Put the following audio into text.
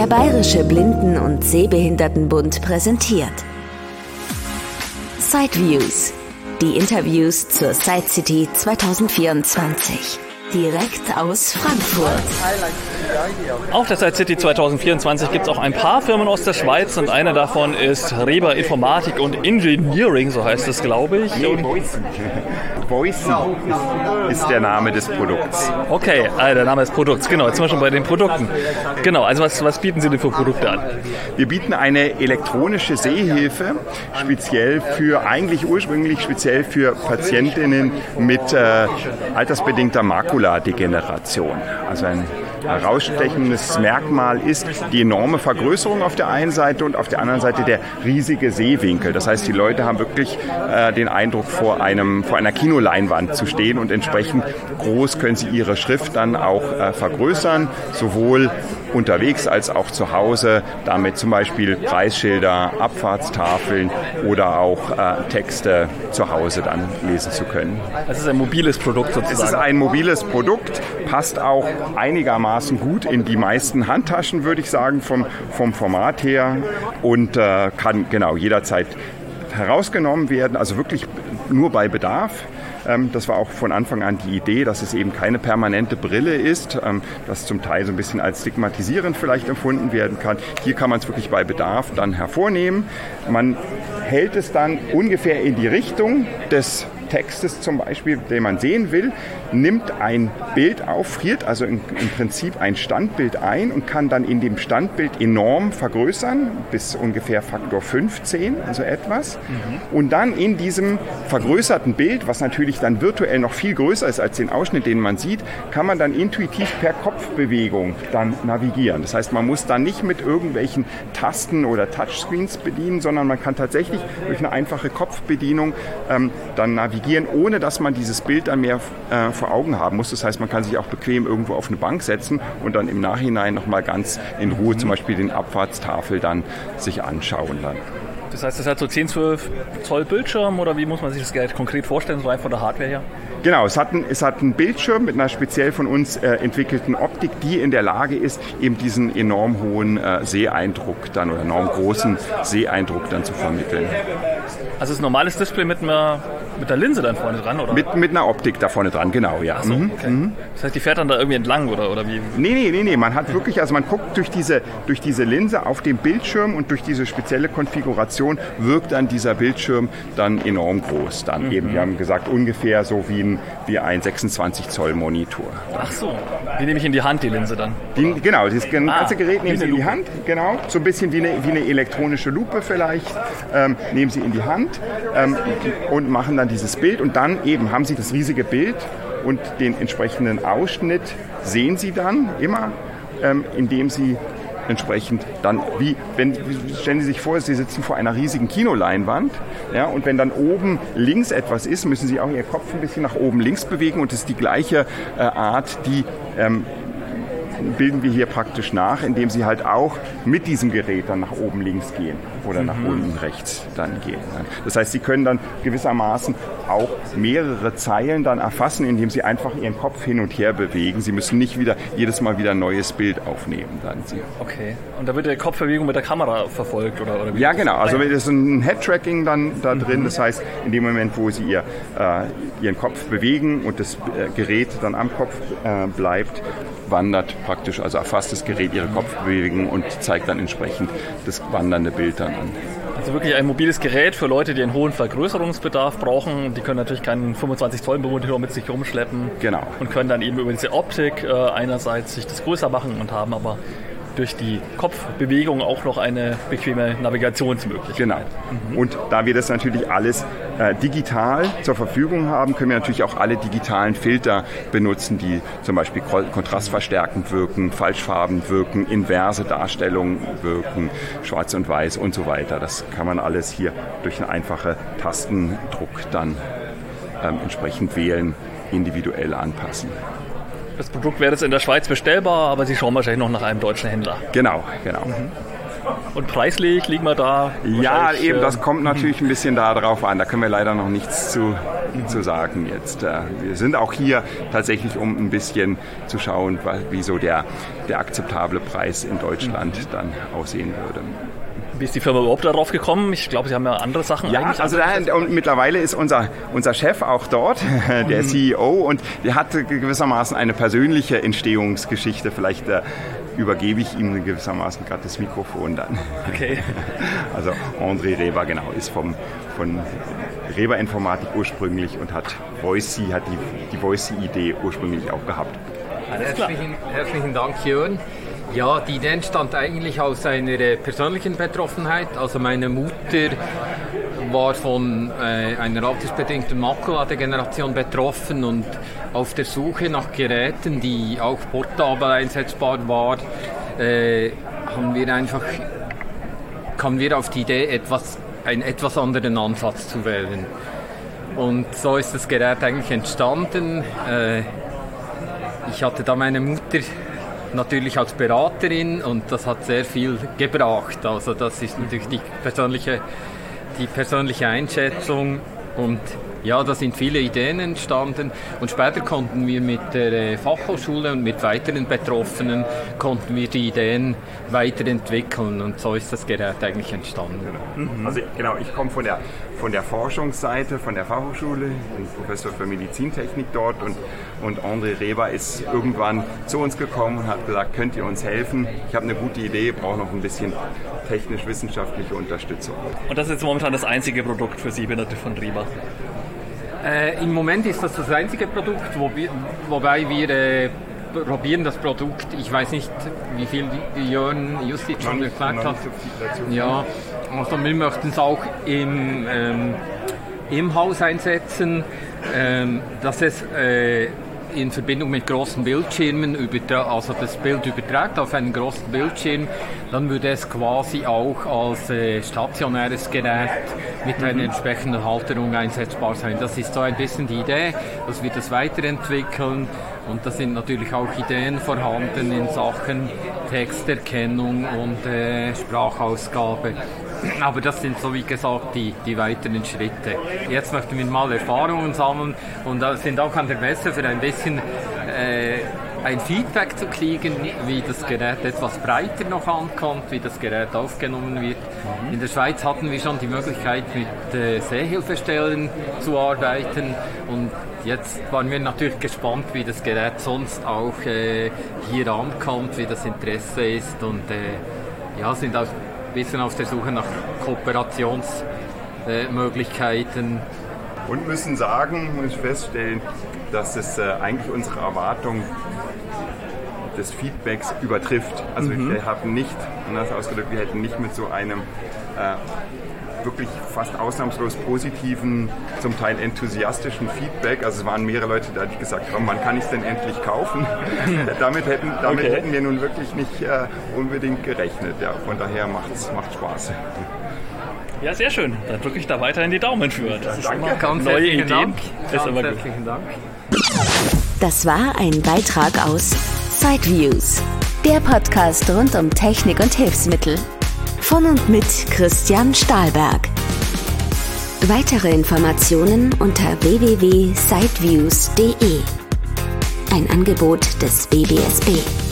Der Bayerische Blinden- und Sehbehindertenbund präsentiert Sideviews, die Interviews zur Side City 2024. Direkt aus Frankfurt. Auf der Side City 2024 gibt es auch ein paar Firmen aus der Schweiz und eine davon ist Reber Informatik und Engineering, so heißt es, glaube ich. Voicen ist der Name des Produkts. Okay, der Name des Produkts, genau. Jetzt sind wir schon bei den Produkten. Genau, also was bieten Sie denn für Produkte an? Wir bieten eine elektronische Sehhilfe, ursprünglich speziell für Patientinnen mit altersbedingter Makuladegeneration. Also ein herausstechendes Merkmal ist die enorme Vergrößerung auf der einen Seite und auf der anderen Seite der riesige Sehwinkel. Das heißt, die Leute haben wirklich den Eindruck, vor einer Kinoleinwand zu stehen und entsprechend groß können sie ihre Schrift dann auch vergrößern, sowohl unterwegs als auch zu Hause, damit zum Beispiel Preisschilder, Abfahrtstafeln oder auch Texte zu Hause dann lesen zu können. Es ist ein mobiles Produkt sozusagen. Es ist ein mobiles Produkt, passt auch einigermaßen gut in die meisten Handtaschen, würde ich sagen, vom Format her und kann jederzeit herausgenommen werden, also wirklich nur bei Bedarf. Das war auch von Anfang an die Idee, dass es eben keine permanente Brille ist, das zum Teil so ein bisschen als stigmatisierend vielleicht empfunden werden kann. Hier kann man es wirklich bei Bedarf dann hervornehmen. Man hält es dann ungefähr in die Richtung des Textes zum Beispiel, den man sehen will, nimmt ein Bild auf, friert also im Prinzip ein Standbild ein und kann dann in dem Standbild enorm vergrößern, bis ungefähr Faktor 15, also etwas. Und dann in diesem vergrößerten Bild, was natürlich dann virtuell noch viel größer ist als den Ausschnitt, den man sieht, kann man dann intuitiv per Kopfbewegung dann navigieren. Das heißt, man muss dann nicht mit irgendwelchen Tasten oder Touchscreens bedienen, sondern man kann tatsächlich durch eine einfache Kopfbedienung dann navigieren, ohne dass man dieses Bild dann mehr vor Augen haben muss. Das heißt, man kann sich auch bequem irgendwo auf eine Bank setzen und dann im Nachhinein nochmal ganz in Ruhe zum Beispiel den Abfahrtstafel dann sich anschauen. Dann. Das heißt, das hat so 10, 12 Zoll Bildschirm oder wie muss man sich das Gerät konkret vorstellen, so rein von der Hardware her? Genau, es hat einen Bildschirm mit einer speziell von uns entwickelten Optik, die in der Lage ist, eben diesen enorm hohen Seeeindruck dann oder enorm großen Seeeindruck dann zu vermitteln. Also es ist ein normales Display mit der Linse dann vorne dran, oder? Mit einer Optik da vorne dran, genau, ja. Ach so, okay. Das heißt, die fährt dann da irgendwie entlang, oder wie? Nee, man hat wirklich, also man guckt durch diese Linse auf dem Bildschirm und durch diese spezielle Konfiguration wirkt dann dieser Bildschirm dann enorm groß. Dann eben, wir haben gesagt, ungefähr so wie ein 26 Zoll Monitor. Ach so, die nehme ich in die Hand, die Linse dann? Genau, das ganze Gerät nehmen Sie in die Hand, genau, so ein bisschen wie eine elektronische Lupe vielleicht, nehmen Sie in die Hand und machen dann dieses Bild und dann eben haben Sie das riesige Bild und den entsprechenden Ausschnitt sehen Sie dann immer, indem Sie entsprechend dann, stellen Sie sich vor, Sie sitzen vor einer riesigen Kinoleinwand, ja, und wenn dann oben links etwas ist, müssen Sie auch Ihr Kopf ein bisschen nach oben links bewegen und das ist die gleiche Art, die bilden wir hier praktisch nach, indem Sie halt auch mit diesem Gerät dann nach oben links gehen oder nach unten rechts dann gehen. Das heißt, Sie können dann gewissermaßen auch mehrere Zeilen dann erfassen, indem Sie einfach Ihren Kopf hin und her bewegen. Sie müssen nicht jedes Mal wieder ein neues Bild aufnehmen. Dann. Okay, und da wird die Kopfbewegung mit der Kamera verfolgt? Oder wie? Ja, genau. Also das ist ein Head-Tracking dann da drin. Das heißt, in dem Moment, wo Sie Ihren Kopf bewegen und das Gerät dann am Kopf bleibt, wandert praktisch, also erfasst das Gerät Ihre Kopfbewegung und zeigt dann entsprechend das wandernde Bild dann an. Also wirklich ein mobiles Gerät für Leute, die einen hohen Vergrößerungsbedarf brauchen. Die können natürlich keinen 25 Zoll Monitor mit sich rumschleppen. Genau. Und können dann eben über diese Optik einerseits sich das größer machen und haben aber durch die Kopfbewegung auch noch eine bequeme Navigationsmöglichkeit. Genau. Und da wir das natürlich alles digital zur Verfügung haben, können wir natürlich auch alle digitalen Filter benutzen, die zum Beispiel kontrastverstärkend wirken, falschfarben wirken, inverse Darstellungen wirken, schwarz und weiß und so weiter. Das kann man alles hier durch einen einfachen Tastendruck dann entsprechend wählen, individuell anpassen. Das Produkt wäre jetzt in der Schweiz bestellbar, aber Sie schauen wahrscheinlich noch nach einem deutschen Händler. Genau. Und preislich liegen wir da? Ja, eben, das kommt natürlich ein bisschen darauf an. Da können wir leider noch nichts zu sagen jetzt. Wir sind auch hier tatsächlich, um ein bisschen zu schauen, wie so der akzeptable Preis in Deutschland dann aussehen würde. Wie ist die Firma überhaupt darauf gekommen? Ich glaube, Sie haben ja andere Sachen. Ja, also und mittlerweile ist unser Chef auch dort, der CEO, und der hat gewissermaßen eine persönliche Entstehungsgeschichte. Vielleicht übergebe ich ihm gewissermaßen gerade das Mikrofon dann. Okay. Also André Reber, genau, ist von Reber Informatik ursprünglich und hat die Voicy-Idee ursprünglich auch gehabt. Herzlichen Dank, Jörn. Ja, die Idee entstand eigentlich aus einer persönlichen Betroffenheit. Also meine Mutter war von einer altersbedingten Makuladegeneration betroffen und auf der Suche nach Geräten, die auch portabel einsetzbar waren, kamen wir auf die Idee, einen etwas anderen Ansatz zu wählen. Und so ist das Gerät eigentlich entstanden. Ich hatte da meine Mutter natürlich als Beraterin und das hat sehr viel gebracht. Also das ist natürlich die persönliche Einschätzung und ja, da sind viele Ideen entstanden und später konnten wir mit der Fachhochschule und mit weiteren Betroffenen die Ideen weiterentwickeln und so ist das Gerät eigentlich entstanden. Also genau, ich komme von der Forschungsseite, von der Fachhochschule, bin Professor für Medizintechnik dort und André Reber ist irgendwann zu uns gekommen und hat gesagt, könnt ihr uns helfen? Ich habe eine gute Idee, brauche noch ein bisschen technisch-wissenschaftliche Unterstützung. Und das ist jetzt momentan das einzige Produkt für Sehbehinderte von Reber? Im Moment ist das einzige Produkt, wobei wir probieren das Produkt, ich weiß nicht, wie viel Jörn Justic schon erklärt hat. Ja, also wir möchten es auch im Haus einsetzen, dass es in Verbindung mit großen Bildschirmen, also das Bild überträgt auf einen großen Bildschirm, dann würde es quasi auch als stationäres Gerät mit einer entsprechenden Halterung einsetzbar sein. Das ist so ein bisschen die Idee, dass wir das weiterentwickeln und da sind natürlich auch Ideen vorhanden in Sachen Texterkennung und Sprachausgabe. Aber das sind so wie gesagt die weiteren Schritte. Jetzt möchten wir mal Erfahrungen sammeln und sind auch an der Messe für ein bisschen ein Feedback zu kriegen, wie das Gerät etwas breiter noch ankommt, wie das Gerät aufgenommen wird. In der Schweiz hatten wir schon die Möglichkeit, mit Sehhilfestellen zu arbeiten und jetzt waren wir natürlich gespannt, wie das Gerät sonst auch hier ankommt, wie das Interesse ist und sind auch ein bisschen auf der Suche nach Kooperationsmöglichkeiten. Und müssen feststellen, dass es eigentlich unsere Erwartung des Feedbacks übertrifft. Also wir haben nicht, anders ausgedrückt, wir hätten nicht mit so einem wirklich fast ausnahmslos positiven, zum Teil enthusiastischen Feedback. Also es waren mehrere Leute da, die gesagt haben, wann kann ich es denn endlich kaufen? Damit hätten wir nun wirklich nicht unbedingt gerechnet. Ja, von daher macht Spaß. Ja, sehr schön. Dann drücke ich da weiterhin die Daumen für. Das ist immer ganz neue Ideen. Dank. Ganz herzlichen Dank. Das war ein Beitrag aus Sideviews, der Podcast rund um Technik und Hilfsmittel. Von und mit Christian Stahlberg. Weitere Informationen unter www.sideviews.de. Ein Angebot des BBSB.